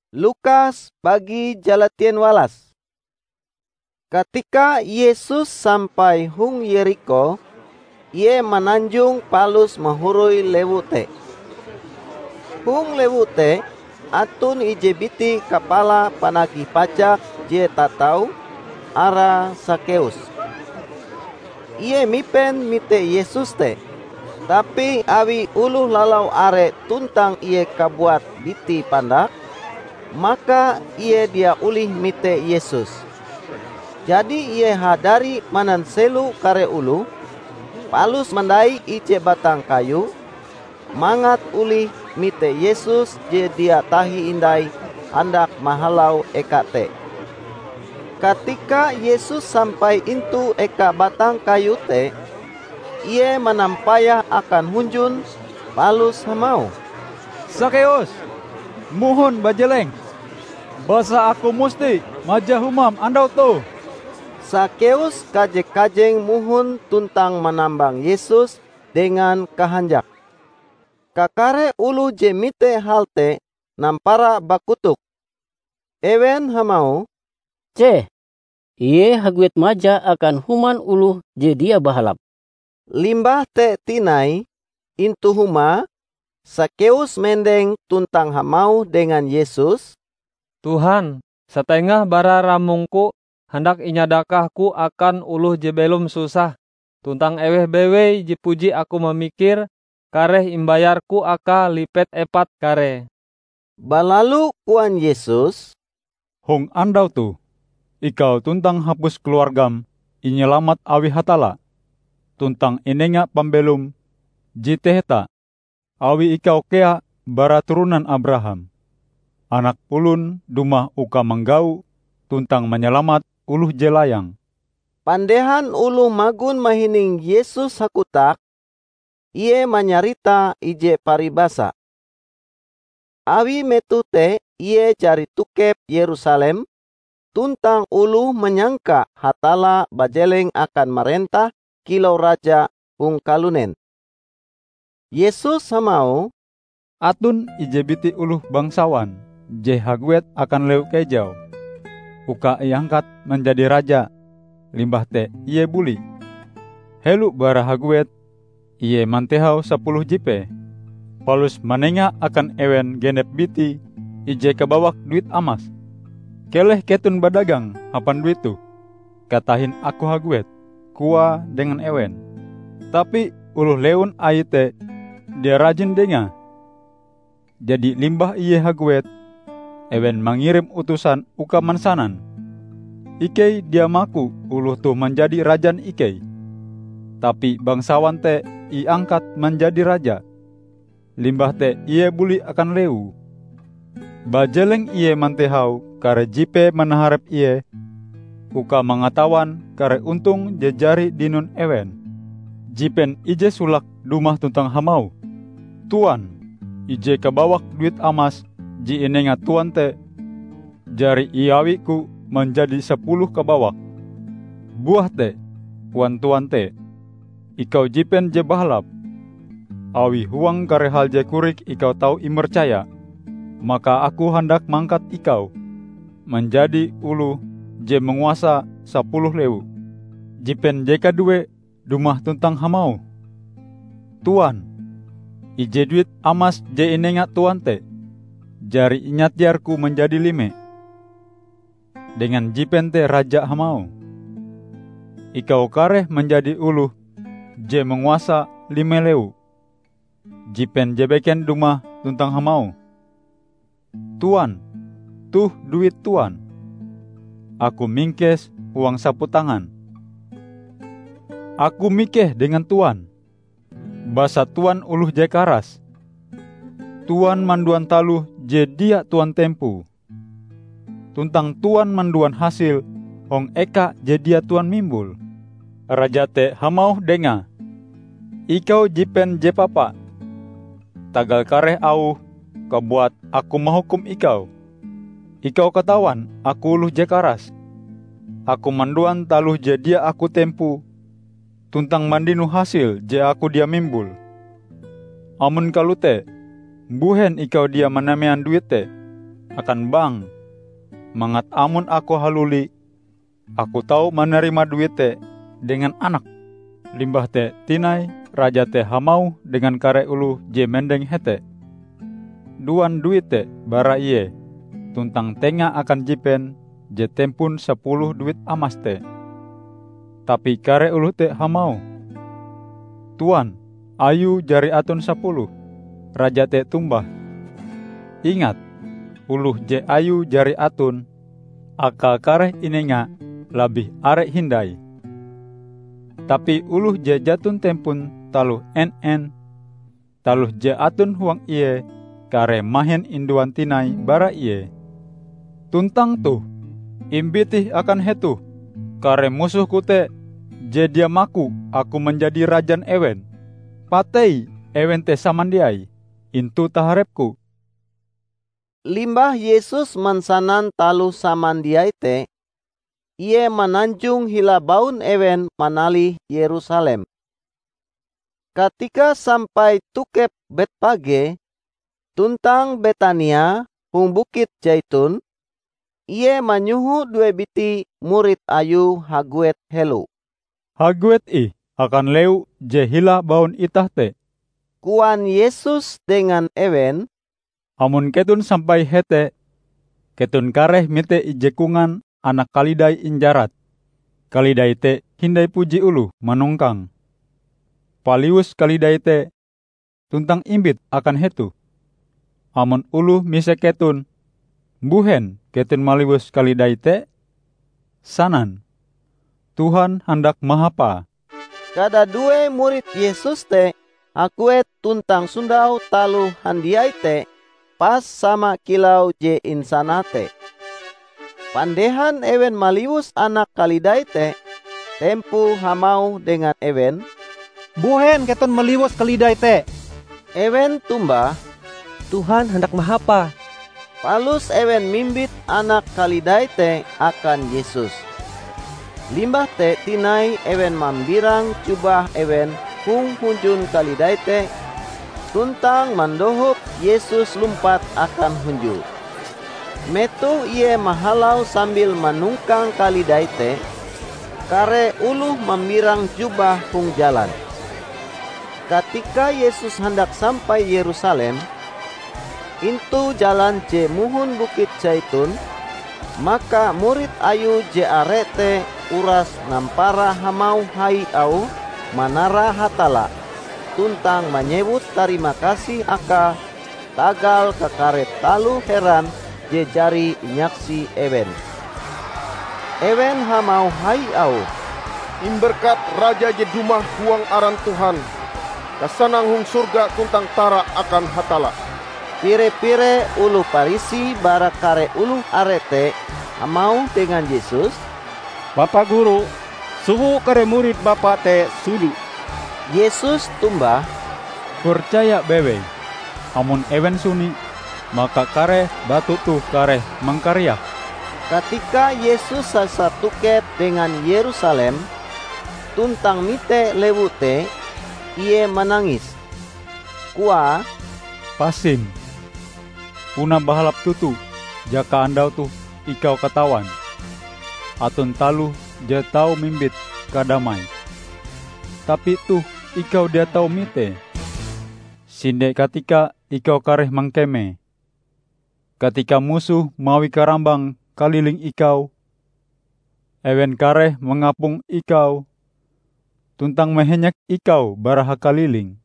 Lukas bagi jalatien walas. Ketika Yesus sampai hung Yeriko, Ie menanjung palus mahurui lewu te. Hung lewu te atun ije biti kepala panagih pajak je tatau ara Sakeus. Ie mipen mite Yesus te, tapi awi uluh lalau are tuntang ie kabuat biti pandak, maka ie dia ulih mite Yesus. Jadi ie hadari manan selu kare ulu, palus mandai ije batang kayu, mangat ulih mite Yesus je dia tahi indai handak mahalau eka te. Ketika Yesus sampai intu eka batang kayu te, ie menampayah akan hunjun, palus hamau, Sakeus, mohon bajeleng. Basa aku musti maja humam andau tu. Sakeus kajeng-kajeng muhun tuntang menambang Yesus dengan kahanjak. Kakare ulu je mite halte nampara bakutuk. Ewen hamau, Ceh, iye haguet maja akan human ulu je dia bahalap. Limbah te tinai, intu huma, Sakeus mendeng tuntang hamau dengan Yesus, Tuhan, setengah bara ramungku hendak inyadakahku akan uluh je belum susah. Tuntang eweh bewe je puji aku memikir, kareh imbayarku aka lipet epat kare. Balalu kuan Yesus, Hong andau tu, ikau tuntang hapus keluargam, inyelamat awi hatala. Tuntang inenga pembelum, jiteheta, awi ikau kea bara turunan Abraham. Anak ulun dumah uka menggau, tuntang menyelamat uluh jelayang. pandehan ulu magun mahining Yesus hakutak, ie manyarita ije paribasa. Awi metute ie cari tukep Yerusalem, tuntang ulu menyangka hatala bajeleng akan merentah kilau raja hung kalunen. Yesus hamau, Atun ije biti uluh bangsawan, je haguet akan leu kejau. Uka iangkat menjadi raja, limbah te iye buli. Helu bara haguet, iye mantehau 10 jipe. Palus manenga akan ewen genep biti, ije kebawak duit amas. Keleh ketun badagang hapan duit tu. Katahin aku haguet, kua dengan ewen. Tapi uluh leun aite, dia rajin denga. Jadi limbah iye haguet, ewen mengirim utusan uka mansanan. Ikei dia maku uluh tu menjadi rajan ikei. Tapi bangsawan te iangkat menjadi raja. Limbah te iye buli akan leu. Bajeleng iye mantehau kare jipe menaharep iye. Uka mengatawan kare untung jejari dinun ewen. Jipen ije sulak dumah tuntang hamau. Tuan, ije kebawak duit amas ji inenga tuan te. Jari iawiku menjadi 10 kebawak. Buah te, tuan te, ikau jipen je bahalap. Awi huang kare hal je kurik ikau tahu imercaya. Maka aku hendak mangkat ikau menjadi ulu je menguasa 10 lewu. Jipen je kadue dumah tuntang hamau. Tuan, ije duit amas je inenga tuan te. Jari inyatiarku menjadi 5. Dengan jipen te raja hamau. Ikau kareh menjadi ulu je menguasa 5 lewu. Jipen jebeken dumah tuntang hamau. Tuan, tuh duit tuan. Aku mingkes uang sapu tangan. Aku mikeh dengan tuan. Basa tuan uluh je karas. Tuan manduan taluh je dia tuan tempu. Tuntang tuan manduan hasil, hong eka je dia tuan mimbul. Raja te hamau denga. Ikau jipen je papa. Tagal kareh au, kau buat aku menghukum ikau. Ikau katawan, aku uluh je karas. Aku manduan taluh je dia aku tempu. Tuntang mandinu hasil je aku dia mimbul. Amun kalute, buhen ikau dia menamean duit te. akan bang. Mangat amun aku haluli, aku tahu menerima duit te dengan anak. Limbah te tinai raja te hamau dengan kare ulu je mendeng hete. Duan duit te bara iye, tuntang tenga akan jipen je tempun 10 duit amas te. Tapi kare ulu te hamau. Tuan, ayu jari atun 10. Raja te tumbah. Ingat, uluh je ayu jari atun, aka kareh inenga labih arek hindai. Tapi uluh je jatun tempun taluh en, taluh je atun huang iye, kare mahen induan tinai bara iye. Tuntang tuh, imbitih akan hetu, kare musuhku te, je dia maku aku menjadi rajan ewen. Patei ewen te samandiai, intu taharepku. Limbah Yesus mansanan talu samandiai te, Ie mananjung hila baun ewen manali Yerusalem. Ketika sampai tukep Betpage, tuntang Betania, hung bukit Jaitun, Ie manyuhu 2 biti murid ayu haguet helu. Haguet akan leu je hila baun itah te. Kuan Yesus dengan ewen, amun ketun sampai hete, ketun kareh mite ijekungan anak kalidai injarat. Kalidai te hindai puji ulu manungkang. Palius kalidai te tuntang imbit akan hetu. Amun ulu mise ketun, buhen ketun maliwus kalidai te, sanan. Tuhan hendak mahapa. Kada 2 murid Yesus te, hakuet tuntang sundau talu handiai te, pas sama kilau je insanate. Pandehan ewen maliwus anak kalidai te, tempu hamau dengan ewen, buhen ketun meliwus kalidai te. Ewen tumbah, Tuhan hendak mahapa. palus ewen mimbit anak kalidai te akan Yesus. Limbah te tinai ewen mambirang jubah ewen hung hunjun kalidai te, tuntang mandohop Yesus lumpat akan hunju. Metu Ie mahalau sambil manungkang kalidai te, kare uluh mambirang jubah hung jalan. Ketika Yesus hendak sampai Yerusalem, intu jalan je muhun bukit Jaitun, maka murid ayu je arete uras nampara hamau hai au manara hatala, tuntang menyebut terima kasih aka tagal kekaret talu heran je jari nyaksi ewen. Ewen hamau hai au, imberkat raja je dumah huang aran Tuhan, kasanang hung surga tuntang tara akan hatala. Pire-pire ulu Parisi bara kare ulu arete hamau dengan Yesus, Bapak Guru, suhu kare murid Bapak te sudi. Yesus tumbah, Percaya bewe, amun ewen suni, maka kare batu tuh kare mengkaryak. ketika Yesus sasatuket dengan Yerusalem, tuntang mite lewute, Ie menangis. Kua, Pasim, puna bahalap tutu, jaka andau tuh ikau katawan. Atun talu dia tahu mimbit kadamai. Tapi tuh ikau dia tahu mite. Sinde ketika ikau kareh mangkeme. Ketika musuh mawi karambang kaliling ikau, ewen kareh mengapung ikau, tuntang mehenyak ikau baraha kaliling.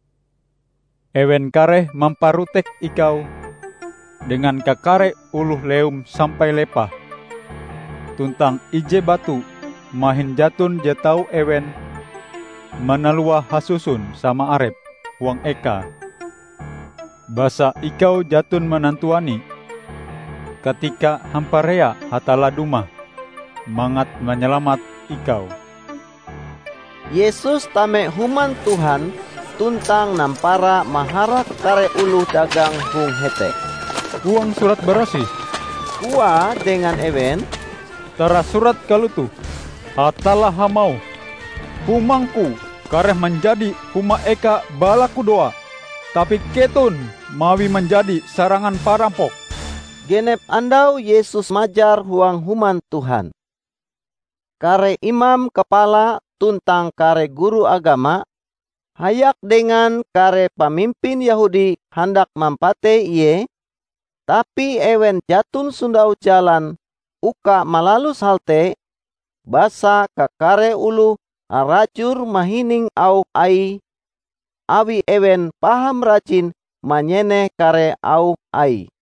Ewen kareh mamparutek ikau, dengan kakare uluh leum sampai lepah. Tuntang ije batu, mahin jatun jetau ewen, manalua hasusun sama arep, huang eka. Basa ikau jatun menantuani, ketika hamparea hatala dumah, mangat menyelamat ikau. Yesus tame human Tuhan, tuntang nampara mahara kare ulu dagang hung hete. Huang surat berasi, Kua dengan ewen, tara surat kalutu, hatala hamau, humangku kareh menjadi huma eka balaku doa, tapi ketun mawi menjadi sarangan parampok. Genep andau Yesus majar huang human Tuhan. Kare imam kepala tuntang kare guru agama hayak dengan kare pamimpin Yahudi hendak mampate iye, tapi ewen jatun sundau jalan uka malalus halte basa ka kare ulu aracur mahining au ai, awi ewen paham rajin manyene kare au ai.